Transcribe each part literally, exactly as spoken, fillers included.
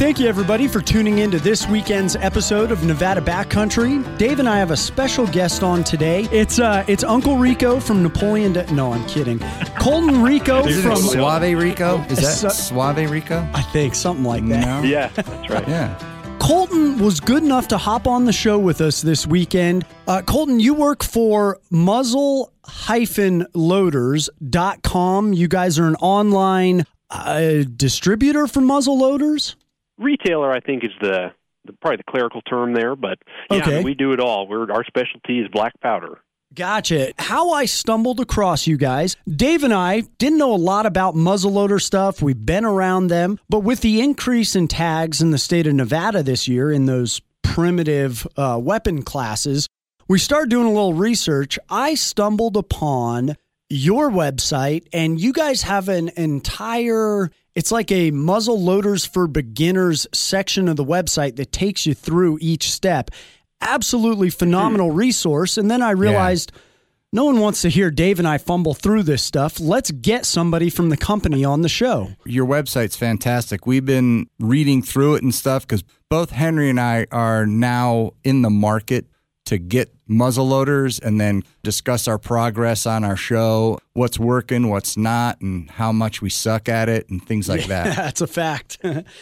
thank you, everybody, for tuning in to this weekend's episode of Nevada Backcountry. Dave and I have a special guest on today. It's uh, it's Uncle Rico from Napoleon. De- no, I'm kidding. Colton Rico Is from it Suave Rico. Is that Su- Suave Rico? I think something like that. No. Yeah, that's right. Yeah. Colton was good enough to hop on the show with us this weekend. Uh, Colton, you work for muzzle dash loaders dot com. You guys are an online uh, distributor for muzzle loaders? Retailer, I think, is the, the probably the clerical term there, but yeah, Okay. we do it all. We're our specialty is black powder. Gotcha. How I stumbled across you guys, Dave and I didn't know a lot about muzzleloader stuff. We've been around them, but with the increase in tags in the state of Nevada this year in those primitive uh, weapon classes, we started doing a little research. I stumbled upon your website, and you guys have an entire, it's like a muzzle loaders for beginners section of the website that takes you through each step. Absolutely phenomenal resource. And then I realized yeah. no one wants to hear Dave and I fumble through this stuff. Let's get somebody from the company on the show. Your website's fantastic. We've been reading through it and stuff because both Henry and I are now in the market to get muzzle loaders and then discuss our progress on our show, what's working, what's not, and how much we suck at it and things like yeah, that. That's a fact.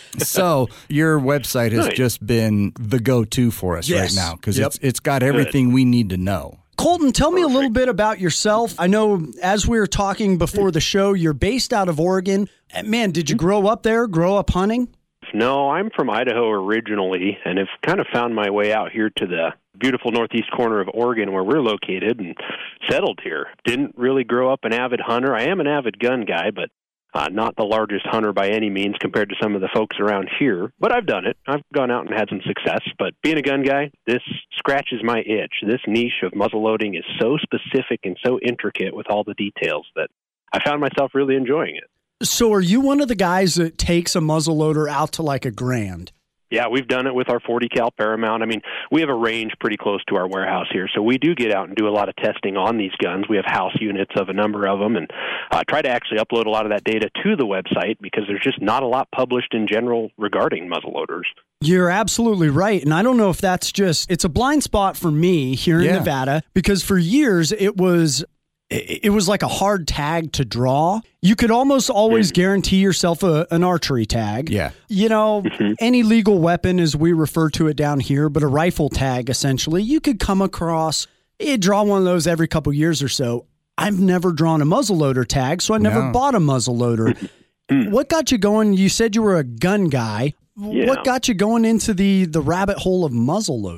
So your website has Nice. just been the go-to for us Yes. right now because Yep. it's it's got everything we need to know. Colton, tell me a little bit about yourself. I know as we were talking before the show, you're based out of Oregon. Man, did you grow up there, grow up hunting? No, I'm from Idaho originally and have kind of found my way out here to the beautiful northeast corner of Oregon where we're located and settled here. Didn't really grow up an avid hunter. I am an avid gun guy, but uh, not the largest hunter by any means compared to some of the folks around here. But I've done it. I've gone out and had some success. But being a gun guy, this scratches my itch. This niche of muzzleloading is so specific and so intricate with all the details that I found myself really enjoying it. So are you one of the guys that takes a muzzleloader out to like a grand? Yeah, we've done it with our forty cal Paramount. I mean, we have a range pretty close to our warehouse here, so we do get out and do a lot of testing on these guns. We have house units of a number of them, and uh, try to actually upload a lot of that data to the website because there's just not a lot published in general regarding muzzleloaders. You're absolutely right. And I don't know if that's just, it's a blind spot for me here in Yeah. Nevada because for years it was, it was like a hard tag to draw. You could almost always guarantee yourself a, an archery tag. Yeah. You know, Mm-hmm. any legal weapon, as we refer to it down here, but a rifle tag, essentially, you could come across, you draw one of those every couple years or so. I've never drawn a muzzleloader tag, so I never No. bought a muzzleloader. What got you going? You said you were a gun guy. Yeah. What got you going into the, the rabbit hole of muzzleload?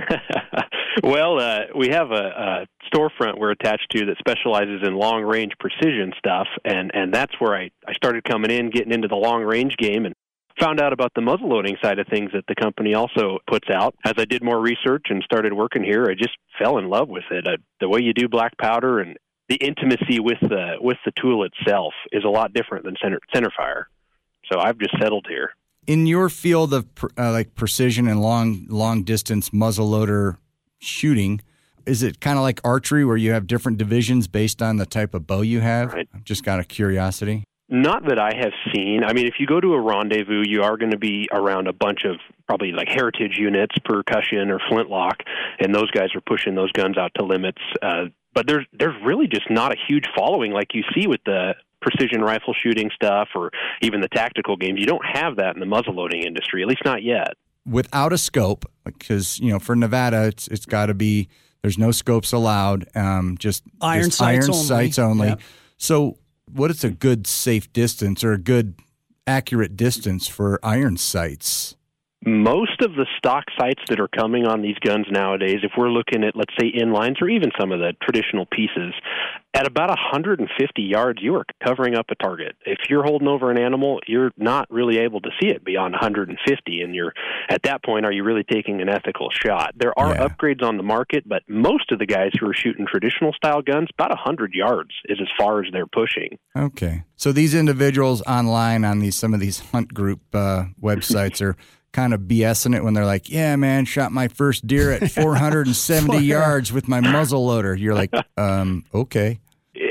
Well, uh, we have a, a storefront we're attached to that specializes in long-range precision stuff, and, and that's where I, I started coming in, getting into the long-range game, and found out about the muzzleloading side of things that the company also puts out. As I did more research and started working here, I just fell in love with it. Uh, the way you do black powder and the intimacy with the with the tool itself is a lot different than center, center fire. So I've just settled here. In your field of uh, like precision and long long distance muzzleloader shooting, is it kind of like archery where you have different divisions based on the type of bow you have? Right. I'm just out of curiosity. Not that I have seen. I mean, if you go to a rendezvous, you are going to be around a bunch of probably like heritage units, percussion or flintlock, and those guys are pushing those guns out to limits. Uh, but there's there's really just not a huge following like you see with the precision rifle shooting stuff or even the tactical games. You don't have that in the muzzleloading industry, at least not yet. Without a scope, because, you know, for Nevada, it's it's got to be, there's no scopes allowed, um, just Iron just sights iron only. sights only. Yep. So what is a good safe distance or a good accurate distance for iron sights? Most of the stock sights that are coming on these guns nowadays, if we're looking at, let's say, inlines or even some of the traditional pieces, at about one hundred fifty yards, you are covering up a target. If you're holding over an animal, you're not really able to see it beyond one hundred fifty, and you're at that point, are you really taking an ethical shot? There are Yeah. upgrades on the market, but most of the guys who are shooting traditional style guns, about one hundred yards is as far as they're pushing. Okay. So these individuals online on these some of these hunt group uh, websites are kind of BSing it when they're like, yeah, man, shot my first deer at four hundred seventy yards with my muzzle loader. You're like, um, okay. It's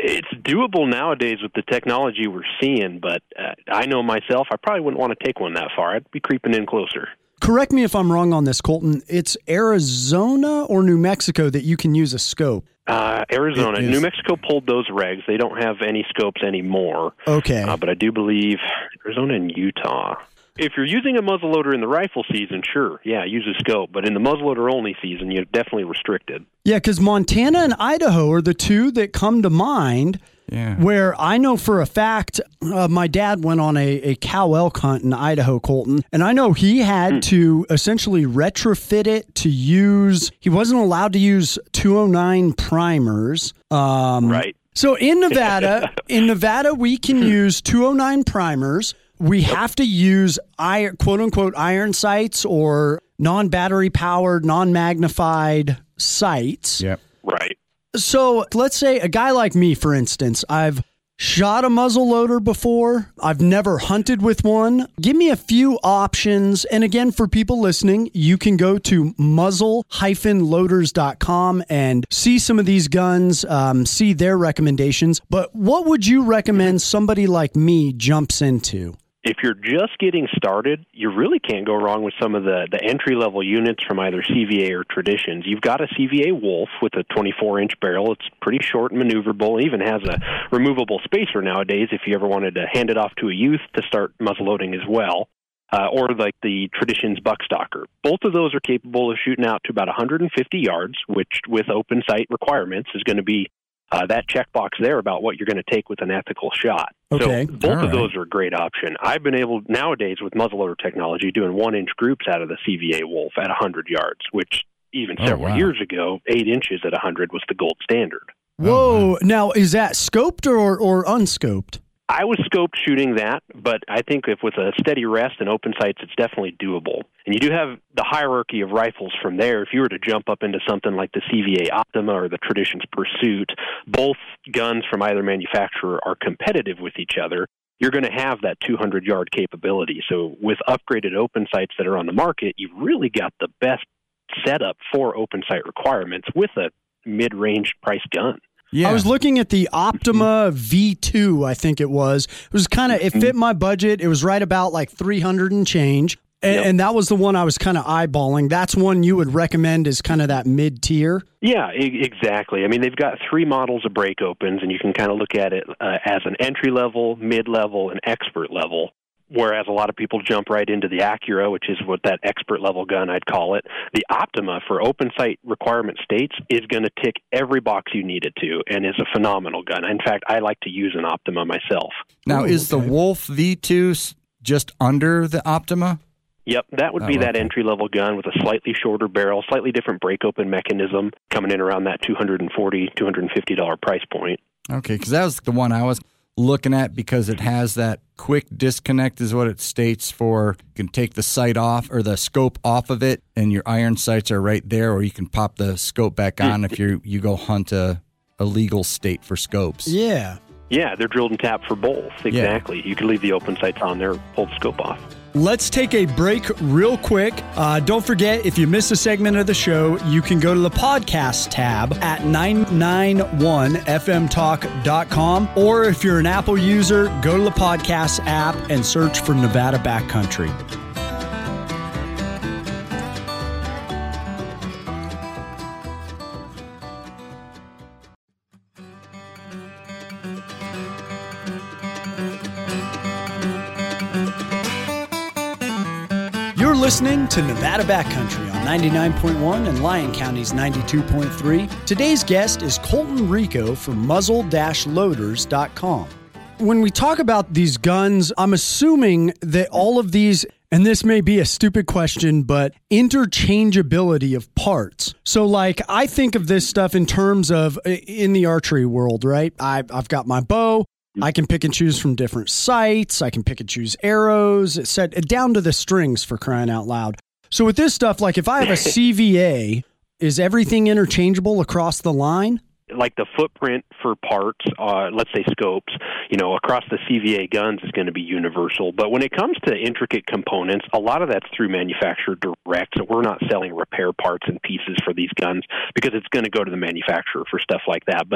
doable nowadays with the technology we're seeing, but uh, I know myself, I probably wouldn't want to take one that far. I'd be creeping in closer. Correct me if I'm wrong on this, Colton. It's Arizona or New Mexico that you can use a scope. Uh, Arizona. New Mexico pulled those regs. They don't have any scopes anymore. Okay. Uh, but I do believe Arizona and Utah. If you're using a muzzleloader in the rifle season, sure, yeah, use a scope. But in the muzzleloader only season, you're definitely restricted. Yeah, because Montana and Idaho are the two that come to mind. Yeah. Where I know for a fact, uh, my dad went on a, a cow elk hunt in Idaho, Colton, and I know he had mm. to essentially retrofit it to use, he wasn't allowed to use two oh nine primers. Um, right. So in Nevada, in Nevada, we can use two oh nine primers. We yep. have to use iron, quote unquote iron sights or non-battery powered, non-magnified sights. Yep. Right. So let's say a guy like me, for instance, I've shot a muzzleloader before. I've never hunted with one. Give me a few options. And again, for people listening, you can go to muzzle dash loaders dot com and see some of these guns, um, see their recommendations. But what would you recommend somebody like me jumps into? If you're just getting started, you really can't go wrong with some of the, the entry-level units from either C V A or Traditions. You've got a C V A Wolf with a twenty-four inch barrel. It's pretty short and maneuverable. It even has a removable spacer nowadays if you ever wanted to hand it off to a youth to start muzzleloading as well. Uh, or like the Traditions Buckstalker. Both of those are capable of shooting out to about one hundred fifty yards, which with open sight requirements is going to be Uh, that checkbox there about what you're going to take with an ethical shot. Okay. So both All of right. those are a great option. I've been able, nowadays with muzzleloader technology, doing one-inch groups out of the C V A Wolf at one hundred yards, which even Oh, several wow. years ago, eight inches at one hundred was the gold standard. Whoa. Oh, wow. Now, is that scoped or, or unscoped? I was scoped shooting that, but I think if with a steady rest and open sights, it's definitely doable. And you do have the hierarchy of rifles from there. If you were to jump up into something like the C V A Optima or the Traditions Pursuit, both guns from either manufacturer are competitive with each other. You're going to have that two hundred yard capability. So with upgraded open sights that are on the market, you've really got the best setup for open sight requirements with a mid-range price gun. Yeah. I was looking at the Optima V two, I think it was. It was kind of, it fit my budget. It was right about like three hundred and change. And, Yep. and that was the one I was kind of eyeballing. That's one you would recommend as kind of that mid-tier? Yeah, e- exactly. I mean, they've got three models of break opens, and you can kind of look at it uh, as an entry-level, mid-level, and expert level. Whereas a lot of people jump right into the Acura, which is what that expert level gun I'd call it. The Optima for open sight requirement states is going to tick every box you need it to and is a phenomenal gun. In fact, I like to use an Optima myself. Now, Ooh, is the okay. Wolf V two s- just under the Optima? Yep, that would be Oh, that okay. entry-level gun with a slightly shorter barrel, slightly different break-open mechanism, coming in around that two hundred forty dollars, two hundred fifty dollars price point. Okay, because that was the one I was looking at because it has that quick disconnect is what it states for. You can take the sight off or the scope off of it and your iron sights are right there, or you can pop the scope back on if you you go hunt a, a legal state for scopes. Yeah. Yeah, they're drilled and tapped for both. Exactly. You can leave the open sights on there, pull the scope off. Let's take a break real quick. Uh, don't forget, if you missed a segment of the show, you can go to the podcast tab at nine nine one f m talk dot com. Or if you're an Apple user, go to the podcast app and search for Nevada Backcountry. You're listening to Nevada Backcountry on ninety-nine point one and Lyon County's ninety-two point three. Today's guest is Colton Rico from muzzle dash loaders dot com. When we talk about these guns, I'm assuming that all of these, and this may be a stupid question, but interchangeability of parts. So like, I think of this stuff in terms of in the archery world, right? I've, I've got my bow. I can pick and choose from different sights. I can pick and choose arrows. It's set down to the strings, for crying out loud. So with this stuff, like if I have a C V A, is everything interchangeable across the line? Like the footprint for parts, uh, let's say scopes, you know, across the C V A guns is going to be universal. But when it comes to intricate components, a lot of that's through manufacturer direct. So we're not selling repair parts and pieces for these guns because it's going to go to the manufacturer for stuff like that. But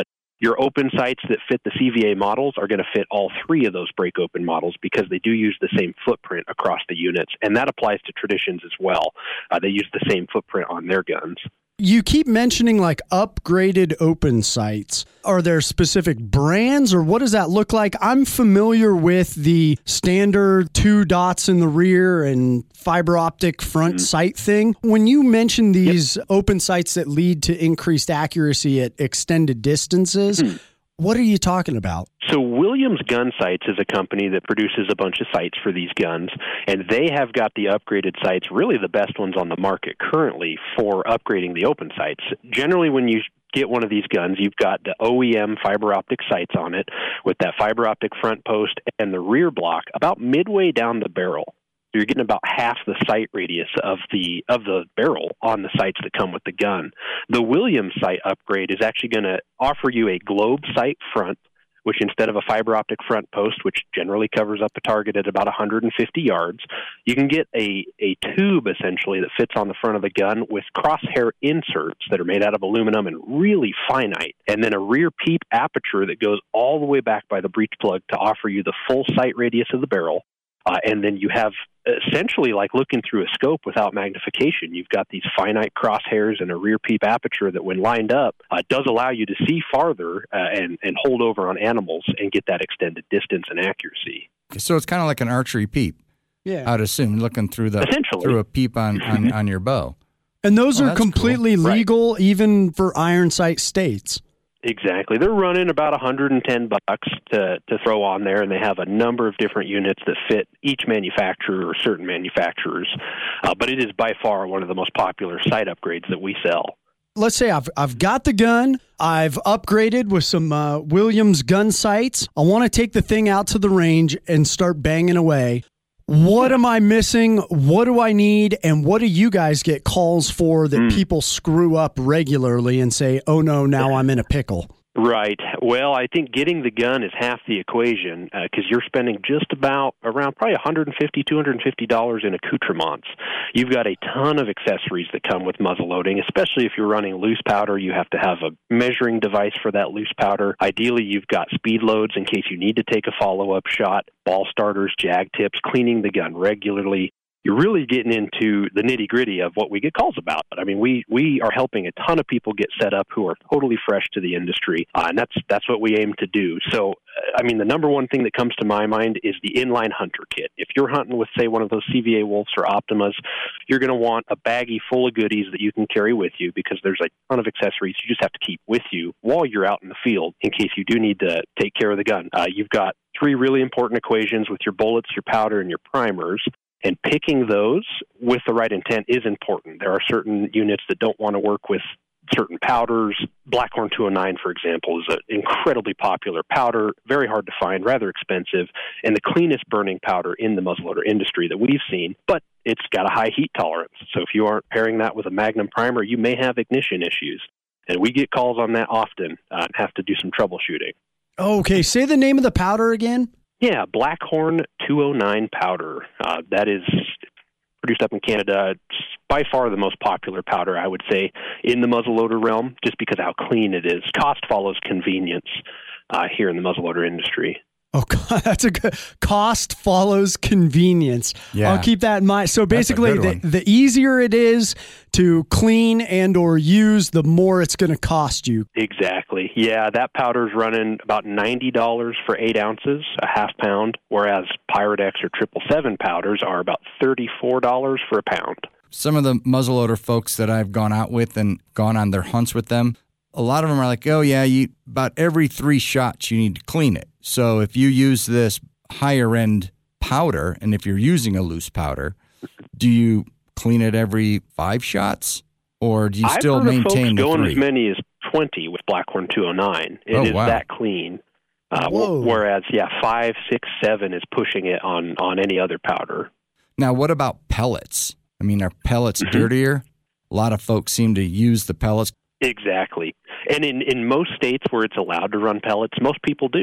Your open sights that fit the C V A models are going to fit all three of those break open models because they do use the same footprint across the units, and that applies to Traditions as well. Uh, they use the same footprint on their guns. You keep mentioning like upgraded open sights. Are there specific brands or what does that look like? I'm familiar with the standard two dots in the rear and fiber optic front mm-hmm. sight thing. When you mention these yep. open sights that lead to increased accuracy at extended distances, mm-hmm. what are you talking about? So Williams Gun Sights is a company that produces a bunch of sights for these guns, and they have got the upgraded sights, really the best ones on the market currently for upgrading the open sights. Generally, when you get one of these guns, you've got the O E M fiber optic sights on it with that fiber optic front post and the rear block about midway down the barrel. You're getting about half the sight radius of the of the barrel on the sights that come with the gun. The Williams sight upgrade is actually going to offer you a globe sight front, which instead of a fiber optic front post, which generally covers up a target at about one hundred fifty yards, you can get a, a tube essentially that fits on the front of the gun with crosshair inserts that are made out of aluminum and really finite, and then a rear peep aperture that goes all the way back by the breech plug to offer you the full sight radius of the barrel. Uh, and then you have essentially like looking through a scope without magnification. You've got these finite crosshairs and a rear peep aperture that when lined up uh, does allow you to see farther uh, and, and hold over on animals and get that extended distance and accuracy. So it's kind of like an archery peep. Yeah. I'd assume, looking through the through a peep on, on, on your bow. And those oh, are completely cool. legal right. even for iron sight states. Exactly. They're running about one hundred ten bucks to, to throw on there, and they have a number of different units that fit each manufacturer or certain manufacturers. Uh, but it is by far one of the most popular sight upgrades that we sell. Let's say I've I've got the gun, I've upgraded with some uh, Williams gun sights. I want to take the thing out to the range and start banging away. What am I missing? What do I need? And what do you guys get calls for that mm. people screw up regularly and say, oh, no, now I'm in a pickle? Right. Well, I think getting the gun is half the equation because uh, you're spending just about around probably one hundred fifty dollars, two hundred fifty dollars in accoutrements. You've got a ton of accessories that come with muzzle loading, especially if you're running loose powder. You have to have a measuring device for that loose powder. Ideally, you've got speed loads in case you need to take a follow-up shot, ball starters, jag tips, cleaning the gun regularly. You're really getting into the nitty-gritty of what we get calls about. I mean, we, we are helping a ton of people get set up who are totally fresh to the industry, uh, and that's that's what we aim to do. So, uh, I mean, the number one thing that comes to my mind is the inline hunter kit. If you're hunting with, say, one of those C V A Wolves or Optimas, you're going to want a baggie full of goodies that you can carry with you because there's a ton of accessories you just have to keep with you while you're out in the field in case you do need to take care of the gun. Uh, you've got three really important equations with your bullets, your powder, and your primers. And picking those with the right intent is important. There are certain units that don't want to work with certain powders. Blackhorn two oh nine, for example, is an incredibly popular powder, very hard to find, rather expensive, and the cleanest burning powder in the muzzleloader industry that we've seen. But it's got a high heat tolerance. So if you aren't pairing that with a Magnum primer, you may have ignition issues. And we get calls on that often uh, and have to do some troubleshooting. Okay, say the name of the powder again. Yeah, Blackhorn two oh nine powder. Uh, that is produced up in Canada. It's by far the most popular powder, I would say, in the muzzleloader realm, just because of how clean it is. Cost follows convenience uh, here in the muzzleloader industry. Oh, God, that's a good cost follows convenience. Yeah. I'll keep that in mind. So basically, the, the easier it is to clean and or use, the more it's going to cost you. Exactly. Yeah, that powder's running about ninety dollars for eight ounces, a half pound, whereas Pyrodex or triple seven powders are about thirty-four dollars for a pound. Some of the muzzleloader folks that I've gone out with and gone on their hunts with them, a lot of them are like, oh, yeah, you about every three shots you need to clean it. So if you use this higher-end powder, and if you're using a loose powder, do you clean it every five shots, or do you still I've heard maintain of folks the going three? as many as twenty with Blackhorn two oh nine. It oh, is wow. that clean. Uh, whereas, yeah, five, six, seven is pushing it on, on any other powder. Now, what about pellets? I mean, are pellets Mm-hmm. dirtier? A lot of folks seem to use the pellets. Exactly. And in, in most states where it's allowed to run pellets, most people do.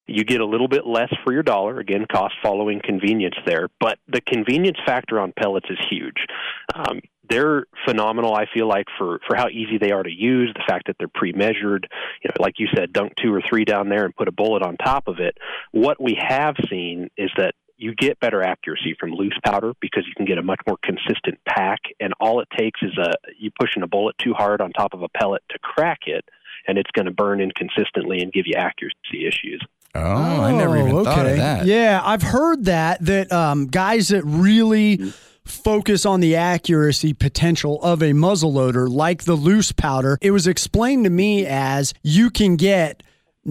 You get a little bit less for your dollar, again, cost following convenience there, but the convenience factor on pellets is huge. Um, they're phenomenal, I feel like, for, for how easy they are to use, the fact that they're pre-measured. You know, like you said, dunk two or three down there and put a bullet on top of it. What we have seen is that you get better accuracy from loose powder because you can get a much more consistent pack, and all it takes is a you pushing a bullet too hard on top of a pellet to crack it, and it's going to burn inconsistently and give you accuracy issues. Oh, oh, I never even okay. thought of that. Yeah, I've heard that, that um, guys that really mm-hmm. focus on the accuracy potential of a muzzleloader, like the loose powder, it was explained to me as you can get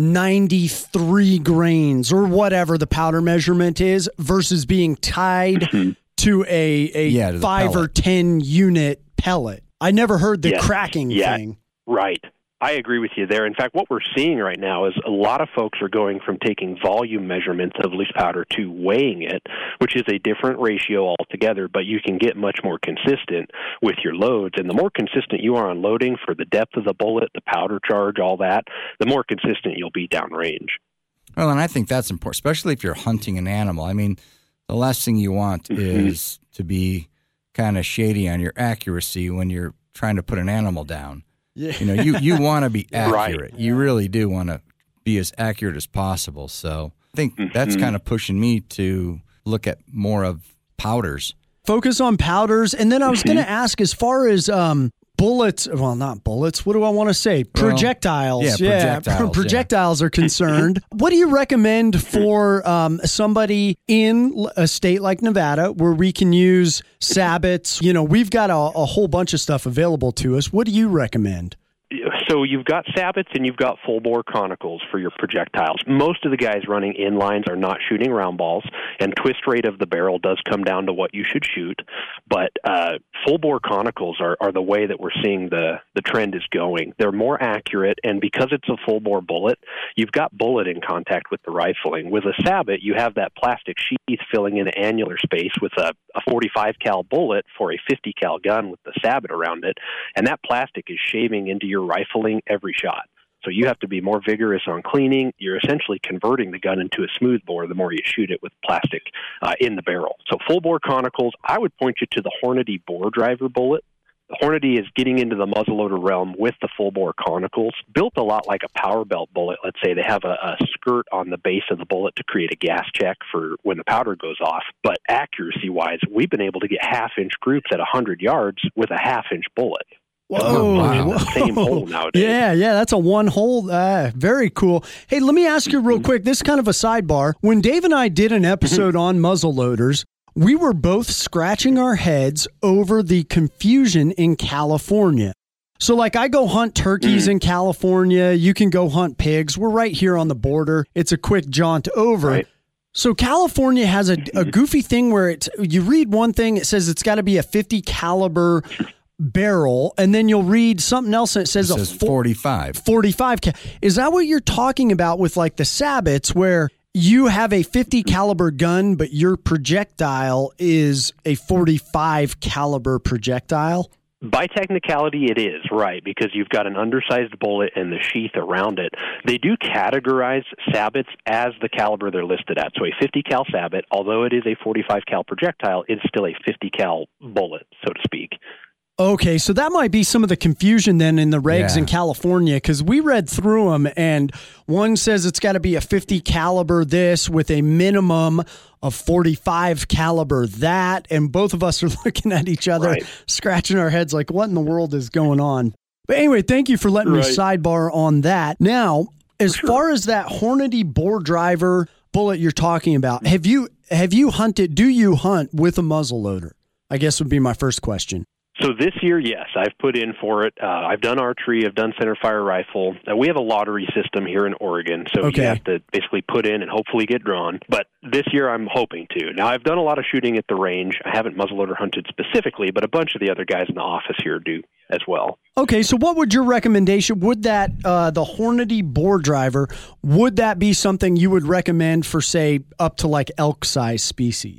ninety-three grains or whatever the powder measurement is versus being tied mm-hmm. to a, a yeah, to five or ten unit pellet. I never heard the yes. cracking yeah. thing. Right. I agree with you there. In fact, what we're seeing right now is a lot of folks are going from taking volume measurements of loose powder to weighing it, which is a different ratio altogether, but you can get much more consistent with your loads. And the more consistent you are on loading for the depth of the bullet, the powder charge, all that, the more consistent you'll be downrange. Well, and I think that's important, especially if you're hunting an animal. I mean, the last thing you want mm-hmm. is to be kind of shady on your accuracy when you're trying to put an animal down. Yeah. You know, you, you want to be accurate. Right. You really do want to be as accurate as possible. So I think mm-hmm. that's kind of pushing me to look at more of powders. Focus on powders. And then I was mm-hmm. going to ask, as far as um, bullets, well, not bullets, what do I want to say? Projectiles. Well, yeah, projectiles, yeah, projectiles yeah. are concerned. What do you recommend for um, somebody in a state like Nevada where we can use sabots? You know, we've got a, a whole bunch of stuff available to us. What do you recommend? So you've got sabots and you've got full-bore conicals for your projectiles. Most of the guys running inlines are not shooting round balls, and twist rate of the barrel does come down to what you should shoot. But uh, full-bore conicals are, are the way that we're seeing the, the trend is going. They're more accurate, and because it's a full-bore bullet, you've got bullet in contact with the rifling. With a sabot, you have that plastic sheath filling in the annular space with a, a forty-five cal bullet for a fifty cal gun with the sabot around it, and that plastic is shaving into your rifling every shot. So you have to be more vigorous on cleaning. You're essentially converting the gun into a smooth bore the more you shoot it with plastic uh, in the barrel. So full bore conicals, I would point you to the Hornady bore driver bullet. The Hornady is getting into the muzzleloader realm with the full bore conicals, built a lot like a power belt bullet. Let's say they have a, a skirt on the base of the bullet to create a gas check for when the powder goes off. But accuracy wise, we've been able to get half inch groups at one hundred yards with a half inch bullet. Whoa, wow. whoa. Same hole nowadays. Yeah, yeah, that's a one hole. Uh, very cool. Hey, let me ask you real quick. This is kind of a sidebar. When Dave and I did an episode on muzzleloaders, we were both scratching our heads over the confusion in California. So, like, I go hunt turkeys mm. in California. You can go hunt pigs. We're right here on the border. It's a quick jaunt over. Right. So California has a, a goofy thing where it's, you read one thing, it says it's got to be a fifty caliber barrel, and then you'll read something else and it says, it says a fo- forty-five. forty-five. Is that what you're talking about with like the sabots, where you have a fifty caliber gun, but your projectile is a forty-five caliber projectile? By technicality, it is, right, because you've got an undersized bullet and the sheath around it. They do categorize sabots as the caliber they're listed at. So a fifty cal sabot, although it is a forty-five cal projectile, it's still a fifty cal bullet, so to speak. Okay, so that might be some of the confusion then in the regs yeah. in California, because we read through them, and one says it's got to be a fifty caliber this with a minimum of forty-five caliber that, and both of us are looking at each other, right. scratching our heads like, what in the world is going on? But anyway, thank you for letting right. me sidebar on that. Now, as sure. far as that Hornady bore driver bullet you're talking about, have you have you hunted, do you hunt with a muzzleloader? I guess would be my first question. So this year, yes, I've put in for it. Uh, I've done archery. I've done centerfire rifle. Uh, we have a lottery system here in Oregon, so okay. you have to basically put in and hopefully get drawn. But this year, I'm hoping to. Now, I've done a lot of shooting at the range. I haven't muzzleloader hunted specifically, but a bunch of the other guys in the office here do as well. Okay, so what would your recommendation, would that, uh, the Hornady bore driver, would that be something you would recommend for, say, up to like elk size species?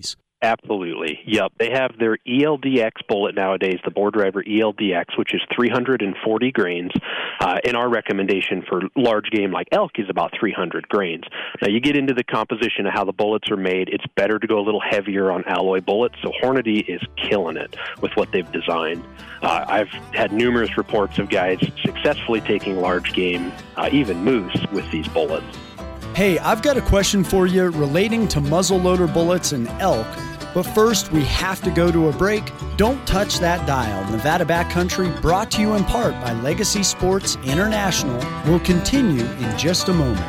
Absolutely. Yep. They have their E L D X bullet nowadays, the Bore Driver E L D X, which is three hundred forty grains. Uh, and our recommendation for large game like elk is about three hundred grains. Now, you get into the composition of how the bullets are made. It's better to go a little heavier on alloy bullets. So Hornady is killing it with what they've designed. Uh, I've had numerous reports of guys successfully taking large game, uh, even moose, with these bullets. Hey, I've got a question for you relating to muzzleloader bullets and elk. But first, we have to go to a break. Don't touch that dial. Nevada Backcountry, brought to you in part by Legacy Sports International, will continue in just a moment.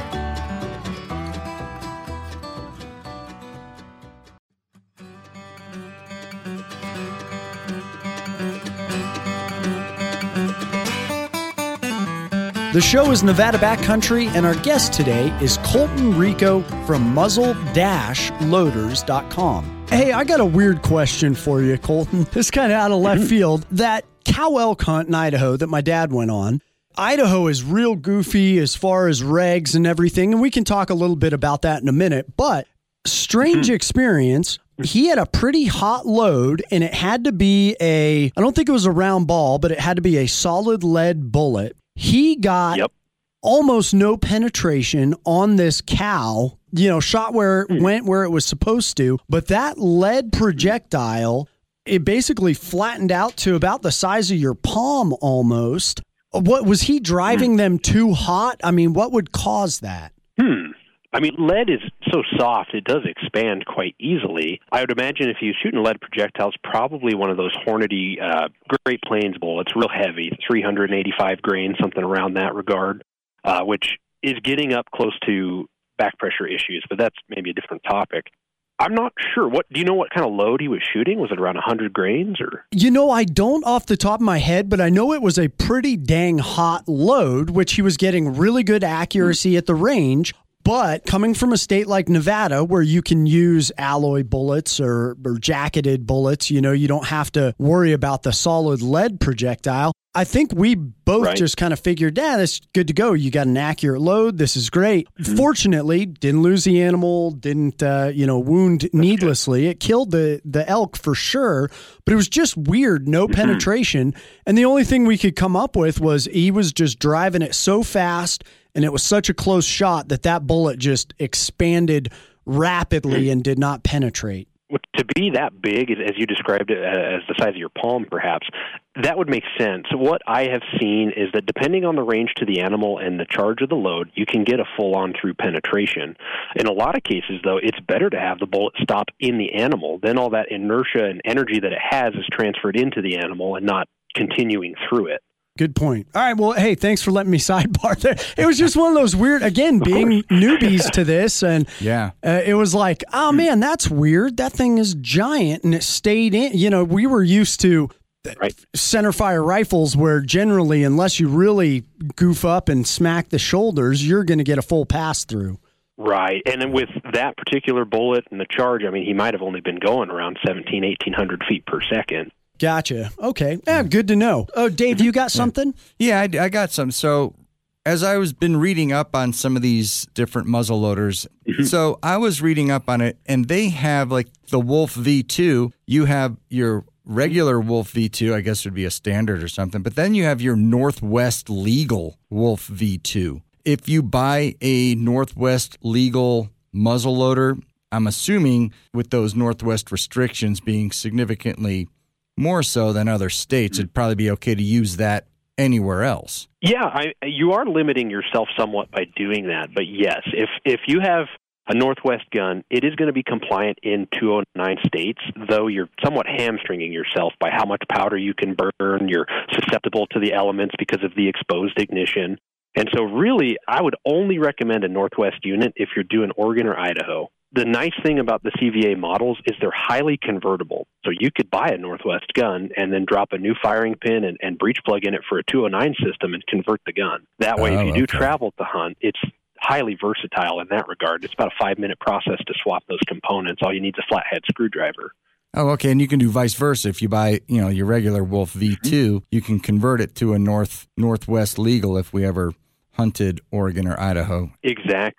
The show is Nevada Backcountry, and our guest today is Colton Rico from muzzle dash loaders dot com. Hey, I got a weird question for you, Colton. This kind of out of left field. That cow elk hunt in Idaho that my dad went on, Idaho is real goofy as far as regs and everything, and we can talk a little bit about that in a minute, but strange experience. He had a pretty hot load, and it had to be a, I don't think it was a round ball, but it had to be a solid lead bullet. He got yep. almost no penetration on this cow, you know, shot where it mm. went where it was supposed to. But that lead projectile, it basically flattened out to about the size of your palm almost. What was he driving mm. them too hot? I mean, what would cause that? Hmm. I mean, lead is so soft, it does expand quite easily. I would imagine if you're shooting lead projectiles, probably one of those Hornady uh, Great Plains bullets, real heavy, three hundred eighty-five grains, something around that regard, uh, which is getting up close to back pressure issues, but that's maybe a different topic. I'm not sure. What do you know what kind of load he was shooting? Was it around one hundred grains? Or You know, I don't off the top of my head, but I know it was a pretty dang hot load, which he was getting really good accuracy mm. at the range. But coming from a state like Nevada, where you can use alloy bullets or, or jacketed bullets, you know, you don't have to worry about the solid lead projectile. I think we both right. just kind of figured, yeah, that's good to go. You got an accurate load. This is great. Mm-hmm. Fortunately, didn't lose the animal, didn't, uh, you know, wound that's needlessly. Good. It killed the, the elk for sure, but it was just weird. No mm-hmm. penetration. And the only thing we could come up with was he was just driving it so fast, and it was such a close shot that that bullet just expanded rapidly and did not penetrate. To be that big, as you described it, as the size of your palm, perhaps, that would make sense. What I have seen is that depending on the range to the animal and the charge of the load, you can get a full-on through penetration. In a lot of cases, though, it's better to have the bullet stop in the animal. Then all that inertia and energy that it has is transferred into the animal and not continuing through it. Good point. All right. Well, hey, thanks for letting me sidebar there. It was just one of those weird, again, being newbies to this. And yeah, uh, it was like, oh, man, that's weird. That thing is giant. And it stayed in. You know, we were used to right. center fire rifles where generally, unless you really goof up and smack the shoulders, you're going to get a full pass through. Right. And then with that particular bullet and the charge, I mean, he might have only been going around seventeen, eighteen hundred feet per second. Gotcha. Okay. Yeah, good to know. Oh, Dave, you got something? Yeah, I, I got some. So as I was been reading up on some of these different muzzle loaders, mm-hmm. so I was reading up on it, and they have like the Wolf V two. You have your regular Wolf V two, I guess would be a standard or something, but then you have your Northwest Legal Wolf V two. If you buy a Northwest Legal muzzle loader, I'm assuming with those Northwest restrictions being significantly more so than other states, it'd probably be okay to use that anywhere else. Yeah, I, you are limiting yourself somewhat by doing that. But yes, if if you have a Northwest gun, it is going to be compliant in two oh nine states, though you're somewhat hamstringing yourself by how much powder you can burn. You're susceptible to the elements because of the exposed ignition. And so really, I would only recommend a Northwest unit if you're doing Oregon or Idaho. The nice thing about the C V A models is they're highly convertible. So you could buy a Northwest gun and then drop a new firing pin and, and breech plug in it for a two oh nine system and convert the gun. That way, oh, if you do okay. travel to hunt, it's highly versatile in that regard. It's about a five-minute process to swap those components. All you need is a flathead screwdriver. Oh, okay, and you can do vice versa. If you buy, you know, your regular Wolf V two, you can convert it to a North Northwest Legal if we ever hunted Oregon or Idaho. Exactly.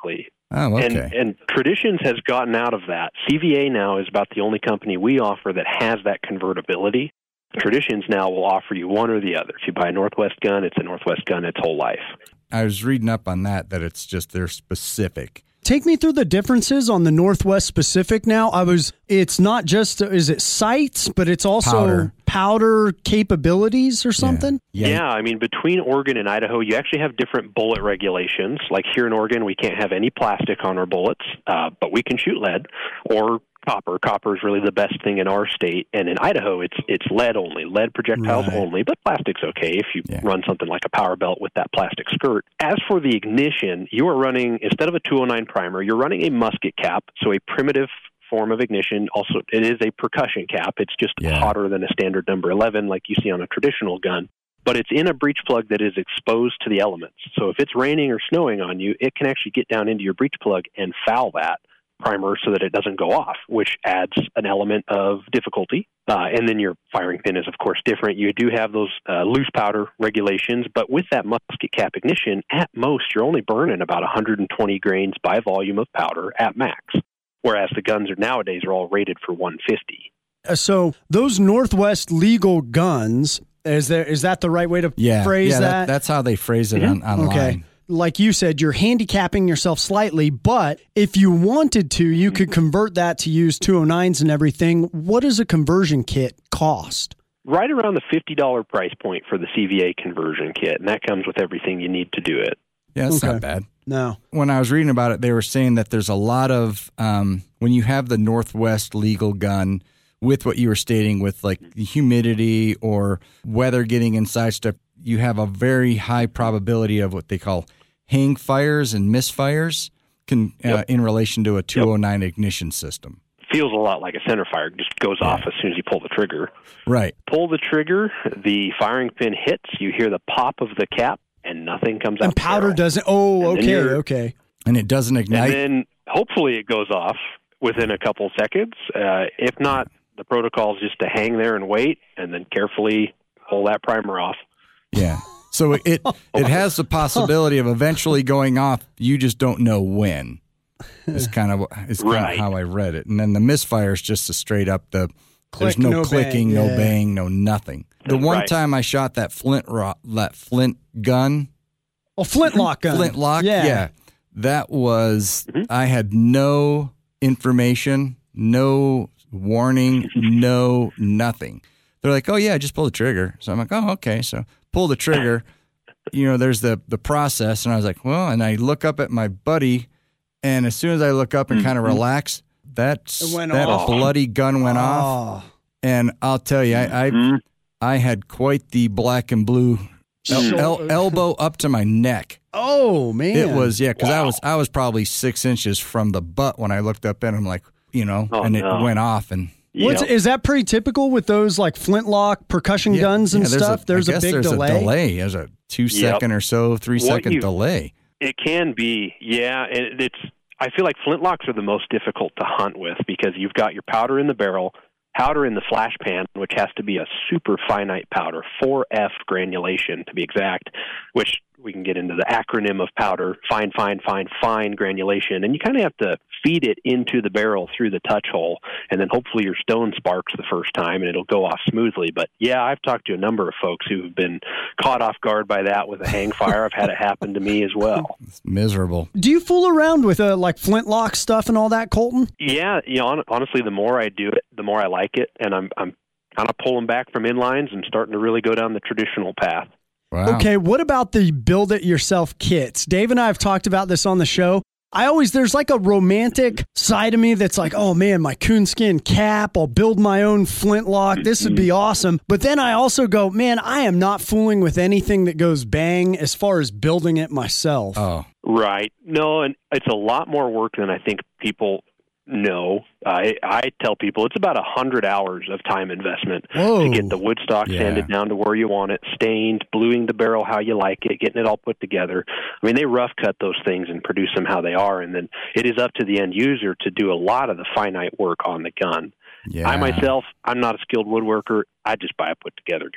Oh, okay. And, and Traditions has gotten out of that. C V A now is about the only company we offer that has that convertibility. Traditions now will offer you one or the other. If you buy a Northwest gun, it's a Northwest gun its whole life. I was reading up on that, that it's just they're specific. Take me through the differences on the Northwest specific now. I was, it's not just, is it sights, but it's also powder, powder capabilities or something? Yeah. yeah, I mean, between Oregon and Idaho, you actually have different bullet regulations. Like here in Oregon, we can't have any plastic on our bullets, uh, but we can shoot lead or copper. Copper is really the best thing in our state. And in Idaho, it's it's lead only, lead projectiles right. only, but plastic's okay if you yeah. run something like a power belt with that plastic skirt. As for the ignition, you are running, instead of a two oh nine primer, you're running a musket cap, so a primitive form of ignition. Also, it is a percussion cap. It's just yeah. hotter than a standard number eleven like you see on a traditional gun. But it's in a breech plug that is exposed to the elements. So if it's raining or snowing on you, it can actually get down into your breech plug and foul that primer so that it doesn't go off, which adds an element of difficulty. Uh, and then your firing pin is, of course, different. You do have those uh, loose powder regulations, but with that musket cap ignition, at most, you're only burning about one hundred twenty grains by volume of powder at max, whereas the guns are nowadays are all rated for one fifty. Uh, so those Northwest legal guns, is there is that the right way to yeah, phrase yeah, that? that? That's how they phrase it mm-hmm. on, online. Okay. Like you said, you're handicapping yourself slightly, but if you wanted to, you could convert that to use two oh nines and everything. What does a conversion kit cost? Right around the fifty dollars price point for the C V A conversion kit, and that comes with everything you need to do it. Yeah, that's okay. not bad. No. When I was reading about it, they were saying that there's a lot of, um, when you have the Northwest legal gun, with what you were stating with like humidity or weather getting inside stuff, you have a very high probability of what they call hang fires and misfires can, uh, yep. in relation to a two oh nine yep. ignition system. Feels a lot like a center fire. It just goes yeah. off as soon as you pull the trigger. Right. Pull the trigger, the firing pin hits, you hear the pop of the cap, and nothing comes out. And powder doesn't, oh, and okay, okay. And it doesn't ignite. And then hopefully it goes off within a couple seconds. Uh, if not, the protocol is just to hang there and wait, and then carefully pull that primer off. Yeah. So it it has the possibility of eventually going off. You just don't know when. It's kind of it's kind right. of how I read it. And then the misfire is just a straight up the Click, there's no, no clicking, bang. no Yeah. bang, no nothing. The one right. time I shot that flint rock, that flint gun, Oh, flintlock gun. flintlock, Yeah. yeah, that was Mhm. I had no information, no warning, no nothing. They're like, oh yeah, just pull the trigger. So I'm like, oh okay, so pull the trigger. You know, there's the the process, and I was like, well, and I look up at my buddy, and as soon as I look up and kind of relax, that's It went that off. bloody gun went off, Oh. and I'll tell you, I I, I had quite the black and blue el- el- elbow up to my neck. Oh, man. It was yeah, because I Wow. was I was probably six inches from the butt when I looked up, and I'm like, you know, Oh, and it no. went off, and What's, Yep. is that pretty typical with those like flintlock percussion Yeah, guns and yeah, there's stuff? A, there's I a guess big there's delay. a delay. There's a two Yep. second or so, three What second you- delay. It can be, yeah. And it's. I feel like flintlocks are the most difficult to hunt with because you've got your powder in the barrel, powder in the flash pan, which has to be a super finite powder, four F granulation to be exact, which we can get into the acronym of powder, fine, fine, fine, fine granulation. And you kind of have to feed it into the barrel through the touch hole, and then hopefully your stone sparks the first time and it'll go off smoothly. But yeah, I've talked to a number of folks who have been caught off guard by that with a hang fire. I've had it happen to me as well. It's miserable. Do you fool around with uh, like flintlock stuff and all that, Colton? Yeah, you know, hon- honestly, the more I do it, the more I like it, and I'm I'm kind of pulling back from inlines and starting to really go down the traditional path. Wow. Okay, what about the build it yourself kits? Dave and I have talked about this on the show. I always, there's like a romantic side of me that's like, oh man, my coonskin cap, I'll build my own flintlock. This would be awesome. But then I also go, man, I am not fooling with anything that goes bang as far as building it myself. Oh, Right. No, and it's a lot more work than I think people know. I I tell people it's about a hundred hours of time investment Whoa. to get the wood stock Yeah. sanded down to where you want it, stained, bluing the barrel how you like it, getting it all put together. I mean, they rough cut those things and produce them how they are, and then it is up to the end user to do a lot of the finite work on the gun. yeah. I myself, I'm not a skilled woodworker. I just buy a put together gun.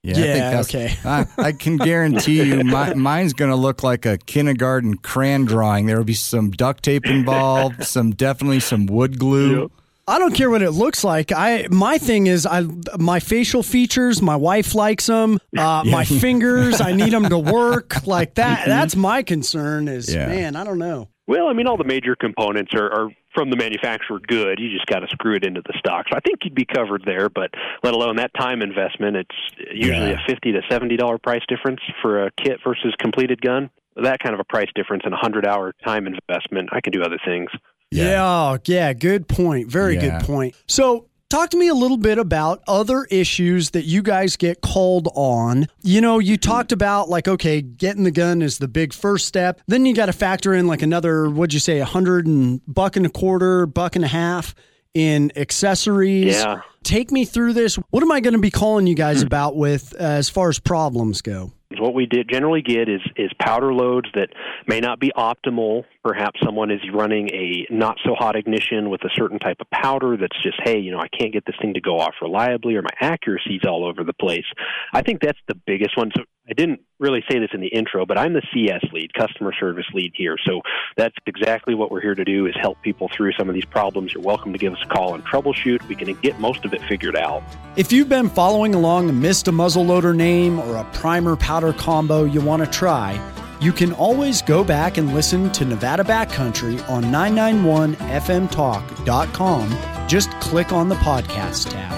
Yeah, Yeah, I think that's, okay. I, I can guarantee you my, mine's going to look like a kindergarten crayon drawing. There will be some duct tape involved, some definitely some wood glue. Yep. I don't care what it looks like. I my thing is I my facial features. My wife likes them. Uh, my fingers. I need them to work like that. That's my concern. Is Yeah. man, I don't know. Well, I mean, all the major components are, are from the manufacturer good. You just got to screw it into the stock. So I think you'd be covered there, but let alone that time investment, it's usually Yeah. a fifty to seventy dollars price difference for a kit versus completed gun. That kind of a price difference and a one hundred hour time investment, I can do other things. Yeah, yeah, good point. Very Yeah. good point. So, talk to me a little bit about other issues that you guys get called on. You know, you talked about like, okay, getting the gun is the big first step. Then you got to factor in like another, what'd you say, a hundred and buck and a quarter, buck and a half in accessories. Yeah. Take me through this. What am I going to be calling you guys about with uh, as far as problems go? What we did generally get is is powder loads that may not be optimal. Perhaps someone is running a not so hot ignition with a certain type of powder that's just, hey, you know, I can't get this thing to go off reliably, or my accuracy's all over the place. I think that's the biggest one. So I didn't really say this in the intro, but I'm the C S lead, customer service lead here. So that's exactly what we're here to do, is help people through some of these problems. You're welcome to give us a call and troubleshoot. We can get most of it figured out. If you've been following along and missed a muzzleloader name or a primer powder combo you want to try, you can always go back and listen to Nevada Backcountry on nine ninety-one F M talk dot com. Just click on the podcast tab.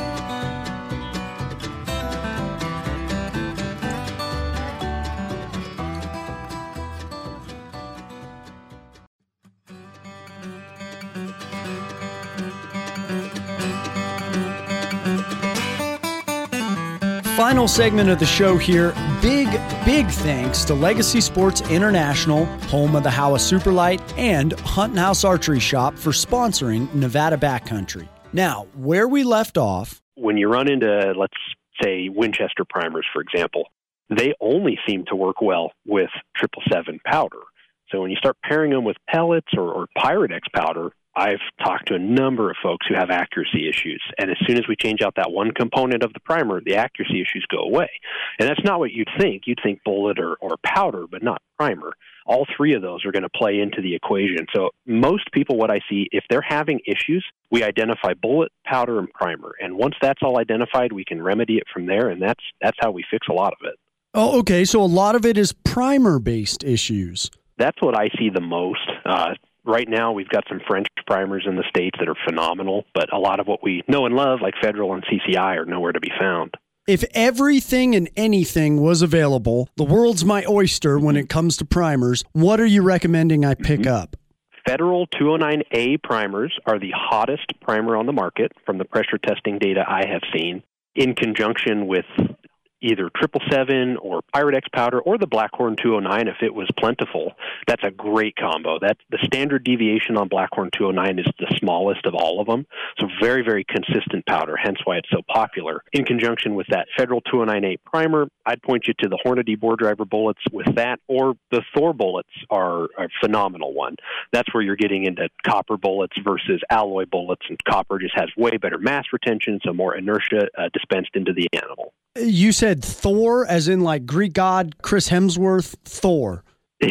Final segment of the show here. Big, big thanks to Legacy Sports International, home of the Howa Superlight, and Hunting House Archery Shop for sponsoring Nevada Backcountry. Now, where we left off. When you run into, let's say, Winchester primers, for example, they only seem to work well with triple seven powder. So when you start pairing them with pellets or, or Pyrex powder, I've talked to a number of folks who have accuracy issues, and as soon as we change out that one component of the primer, the accuracy issues go away. And that's not what you'd think. You'd think bullet or, or powder, but not primer. All three of those are going to play into the equation. So most people, what I see, if they're having issues, we identify bullet, powder, and primer. And once that's all identified, we can remedy it from there, and that's that's how we fix a lot of it. Oh, okay. So a lot of it is primer-based issues. That's what I see the most. Uh, right now, we've got some French primers in the States that are phenomenal, but a lot of what we know and love, like Federal and C C I, are nowhere to be found. If everything and anything was available, the world's my oyster when it comes to primers, what are you recommending I pick Mm-hmm. up? Federal two oh nine A primers are the hottest primer on the market from the pressure testing data I have seen, in conjunction with either triple seven or Pyrex powder or the Blackhorn two oh nine if it was plentiful. That's a great combo. That the standard deviation on Blackhorn two oh nine is the smallest of all of them. So very, very consistent powder, hence why it's so popular. In conjunction with that Federal two oh nine A primer, I'd point you to the Hornady bore driver bullets with that, or the Thor bullets are a phenomenal one. That's where you're getting into copper bullets versus alloy bullets, and copper just has way better mass retention, so more inertia uh, dispensed into the animal. You said Thor, as in like Greek god Chris Hemsworth, Thor.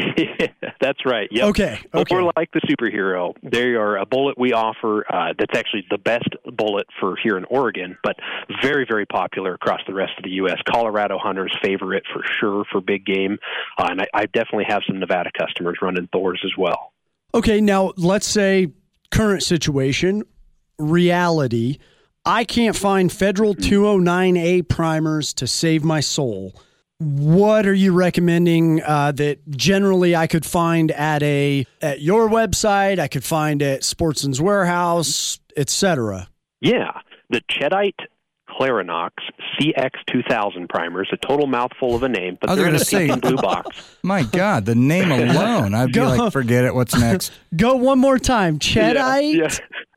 That's right. Yep. Okay. Okay. Or like the superhero. They are a bullet we offer uh, that's actually the best bullet for here in Oregon, but very, very popular across the rest of the U S Colorado hunters favor it for sure for big game, uh, and I, I definitely have some Nevada customers running Thors as well. Okay, now let's say current situation, reality. I can't find Federal two oh nine A primers to save my soul. What are you recommending uh, that generally I could find at a at your website, I could find at Sportsman's Warehouse, et cetera? Yeah, the Chedite Clarinox C X two thousand primers, a total mouthful of a name, but I was they're in a gonna say, pink and blue box. My God, the name alone, I'd be Go. like, forget it. What's next? Go one more time. Chedite. Yeah, yeah.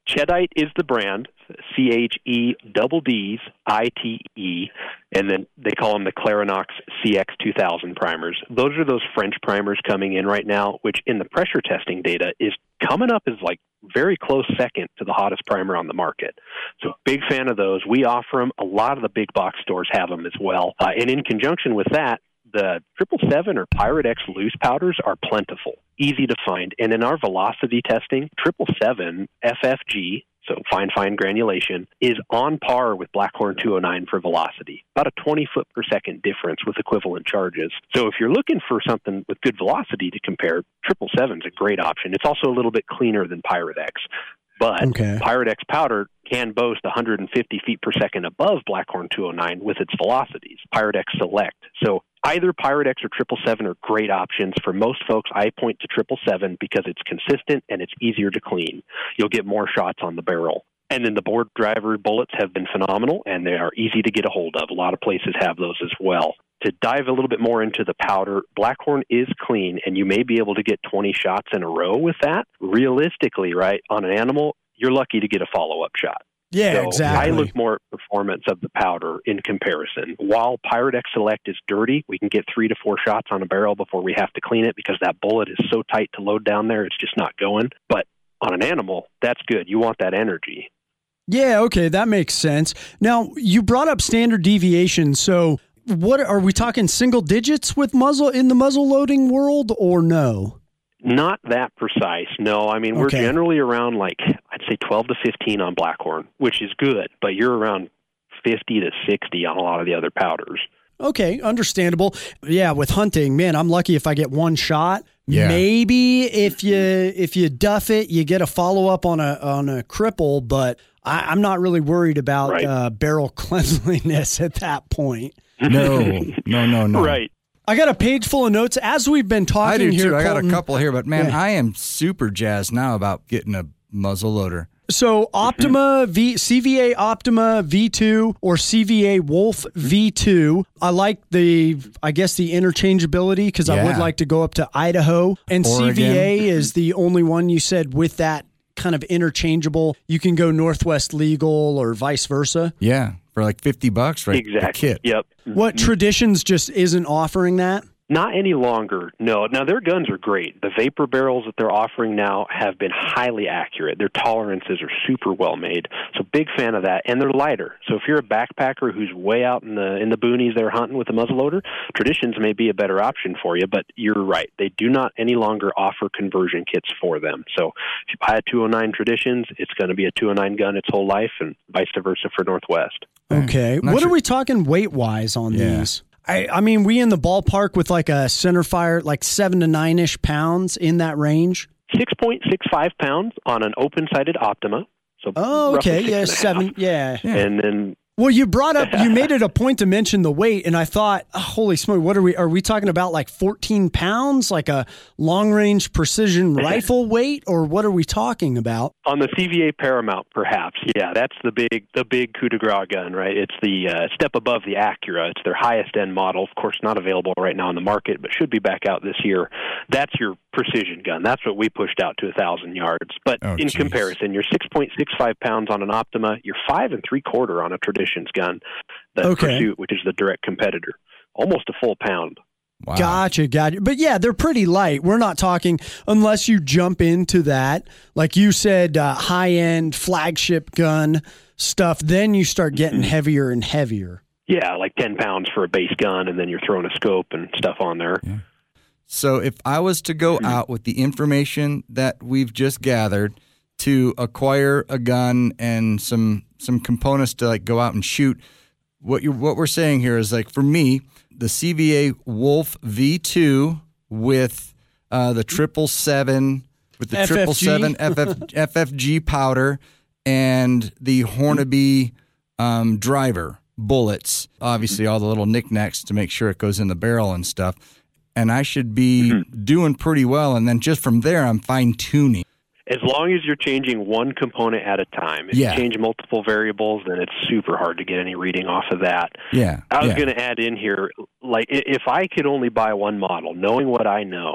Cheddite is the brand, C H E double D's I T E, and then they call them the Clarinox C X two thousand primers. Those are those French primers coming in right now, which in the pressure testing data is coming up as like very close second to the hottest primer on the market. So big fan of those. We offer them. A lot of the big box stores have them as well. Uh, and in conjunction with that, the triple seven or Pirate X loose powders are plentiful, easy to find. And in our velocity testing, triple seven F F G, so fine, fine granulation, is on par with Blackhorn two oh nine for velocity, about a twenty foot per second difference with equivalent charges. So if you're looking for something with good velocity to compare, triple seven is a great option. It's also a little bit cleaner than Pirate X. But okay. Pirate X powder can boast one hundred fifty feet per second above Blackhorn two oh nine with its velocities, Pirate X Select. So either Pirate X or triple seven are great options. For most folks, I point to triple seven because it's consistent and it's easier to clean. You'll get more shots on the barrel. And then the board driver bullets have been phenomenal, and they are easy to get a hold of. A lot of places have those as well. To dive a little bit more into the powder, Blackhorn is clean, and you may be able to get twenty shots in a row with that. Realistically, right, on an animal, you're lucky to get a follow-up shot. Yeah, so exactly. I look more at performance of the powder in comparison. While Pirate X Select is dirty, we can get three to four shots on a barrel before we have to clean it because that bullet is so tight to load down there, it's just not going. But on an animal, that's good. You want that energy. Yeah, okay, that makes sense. Now, you brought up standard deviation, so what are we talking single digits with muzzle in the muzzle loading world or no? Not that precise, no. I mean, we're okay. generally around like, I'd say twelve to fifteen on Blackhorn, which is good, but you're around fifty to sixty on a lot of the other powders. Okay, understandable. Yeah, with hunting, man, I'm lucky if I get one shot. Yeah. Maybe if you if you duff it, you get a follow up on a on a cripple, but I, I'm not really worried about right. uh, barrel cleanliness at that point. No, no, no, no. Right. I got a page full of notes as we've been talking I do here. too. I got Colton. a couple here, but man, yeah. I am super jazzed now about getting a muzzle loader. So Optima V, C V A Optima V two or C V A Wolf V two. I like the, I guess the interchangeability because Yeah. I would like to go up to Idaho. And Oregon. C V A is the only one you said with that kind of interchangeable. You can go Northwest Legal or vice versa. Yeah, for like fifty bucks, right? Exactly. The kit. Yep. What Traditions just isn't offering that? Not any longer, no. Now, their guns are great. The vapor barrels that they're offering now have been highly accurate. Their tolerances are super well made, so big fan of that. And they're lighter. So if you're a backpacker who's way out in the in the boonies there hunting with a muzzleloader, Traditions may be a better option for you, but you're right. They do not any longer offer conversion kits for them. So if you buy a two oh nine Traditions, it's going to be a two oh nine gun its whole life, and vice versa for Northwest. Okay. What sure. are we talking weight-wise on Yeah. these? I, I mean, we in the ballpark with like a center fire, like seven to nine-ish pounds in that range? six point six five pounds on an open-sided Optima. So Oh, okay. roughly Yeah, six and a seven. half. Yeah. Yeah. And then Well, you brought up, you made it a point to mention the weight, and I thought, oh, holy smoke, what are we, are we talking about like fourteen pounds, like a long-range precision rifle weight, or what are we talking about? on the C V A Paramount, perhaps, yeah, that's the big the big coup de grace gun, right? It's the uh, step above the Acura. It's their highest-end model, of course, not available right now on the market, but should be back out this year. That's your precision gun. That's what we pushed out to one thousand yards. But Oh, in geez. comparison, you're six point six five pounds on an Optima, you're five and three quarter on a Traditions gun, the Okay. Pursuit, which is the direct competitor. Almost a full pound. Wow. Gotcha, gotcha. But yeah, they're pretty light. We're not talking, unless you jump into that, like you said, uh, high-end flagship gun stuff, then you start getting heavier and heavier. Yeah, like ten pounds for a base gun, and then you're throwing a scope and stuff on there. Yeah. So if I was to go out with the information that we've just gathered to acquire a gun and some some components to like go out and shoot, what you what we're saying here is like for me, the C V A Wolf V two with uh, the triple seven with the F F G. triple seven F F, F F G powder and the Hornady um, driver bullets, obviously all the little knickknacks to make sure it goes in the barrel and stuff. And I should be Mm-hmm. doing pretty well. And then just from there, I'm fine tuning. As long as you're changing one component at a time. If Yeah. you change multiple variables, then it's super hard to get any reading off of that. Yeah. I was yeah. going to add in here, like, i- if I could only buy one model, knowing what I know,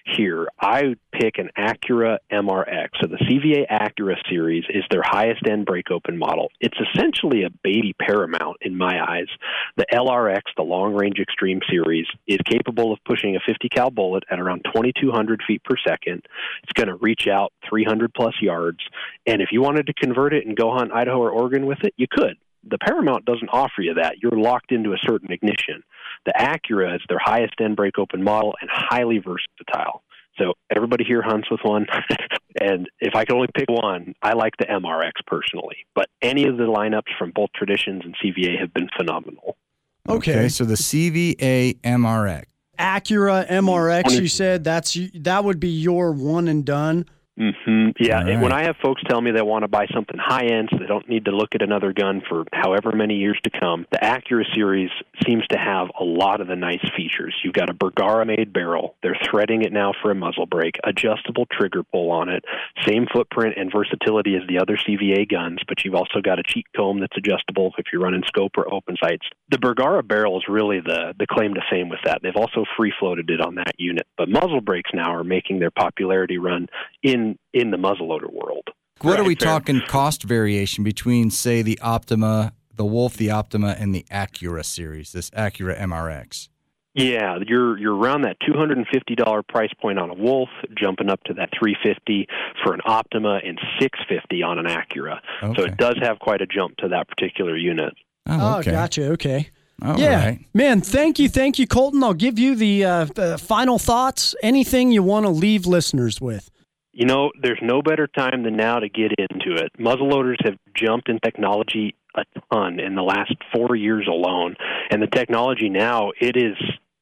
here, I pick an Acura M R X. So the C V A Acura series is their highest-end break-open model. It's essentially a baby Paramount in my eyes. The L R X, the long-range extreme series, is capable of pushing a fifty cal bullet at around twenty-two hundred feet per second. It's going to reach out three hundred plus yards. And if you wanted to convert it and go hunt Idaho or Oregon with it, you could. The Paramount doesn't offer you that. You're locked into a certain ignition. The Acura is their highest-end break-open model and highly versatile. So everybody here hunts with one. And if I could only pick one, I like the M R X personally. But any of the lineups from both Traditions and C V A have been phenomenal. Okay. Okay, so the C V A M R X. Acura M R X, you said that's that would be your one and done. Mm-hmm. Yeah, Right. and when I have folks tell me they want to buy something high-end so they don't need to look at another gun for however many years to come, the Acura series seems to have a lot of the nice features. You've got a Bergara-made barrel. They're threading it now for a muzzle brake, adjustable trigger pull on it, same footprint and versatility as the other C V A guns, but you've also got a cheek comb that's adjustable if you're running scope or open sights. The Bergara barrel is really the, the claim to fame with that. They've also free-floated it on that unit, but muzzle brakes now are making their popularity run in in the muzzleloader world. What Right, are we fair. talking cost variation between, say, the Optima, the Wolf, the Optima, and the Acura series, this Acura M R X? Yeah, you're you're around that two hundred fifty dollars price point on a Wolf, jumping up to that three hundred fifty dollars for an Optima and six hundred fifty dollars on an Acura. Okay. So it does have quite a jump to that particular unit. Oh, Oh, okay. gotcha. Okay. All yeah, right. man. Thank you, thank you, Colton. I'll give you the, uh, the final thoughts. Anything you want to leave listeners with? You know, there's no better time than now to get into it. Muzzleloaders have jumped in technology a ton in the last four years alone, and the technology now, it is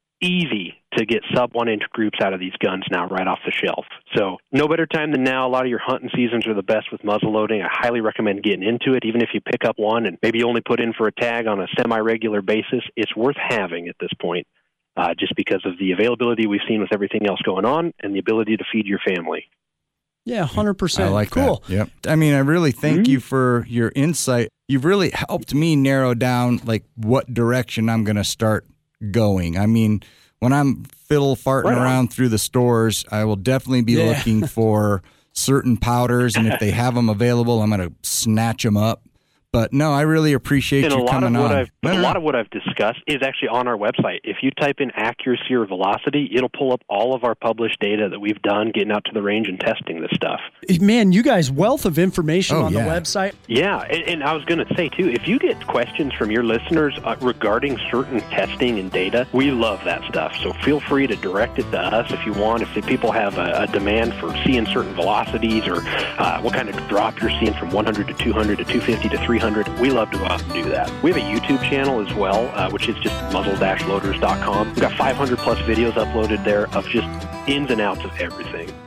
easy to get sub one inch groups out of these guns now right off the shelf. So no better time than now. A lot of your hunting seasons are the best with muzzleloading. I highly recommend getting into it. Even if you pick up one and maybe only put in for a tag on a semi-regular basis, it's worth having at this point, uh, just because of the availability we've seen with everything else going on and the ability to feed your family. Yeah, one hundred percent. I like cool. that. Yep. I mean, I really thank Mm-hmm. you for your insight. You've really helped me narrow down like what direction I'm going to start going. I mean, when I'm fiddle farting Right on. around through the stores, I will definitely be Yeah. looking for certain powders, and if they have them available, I'm going to snatch them up. But no, I really appreciate And a you lot of coming what on. I've No, a no, lot no. of what I've discussed is actually on our website. If you type in accuracy or velocity, it'll pull up all of our published data that we've done getting out to the range and testing this stuff. Man, you guys, wealth of information Oh, on yeah. the website. Yeah, and, and I was going to say, too, if you get questions from your listeners uh, regarding certain testing and data, we love that stuff. So feel free to direct it to us if you want. If the people have a, a demand for seeing certain velocities or uh, what kind of drop you're seeing from one hundred to two hundred to two fifty to three hundred, we love to go out and do that. We have a YouTube channel as well, uh, which is just muzzle dash loaders dot com. We've got five hundred plus videos uploaded there of just ins and outs of everything.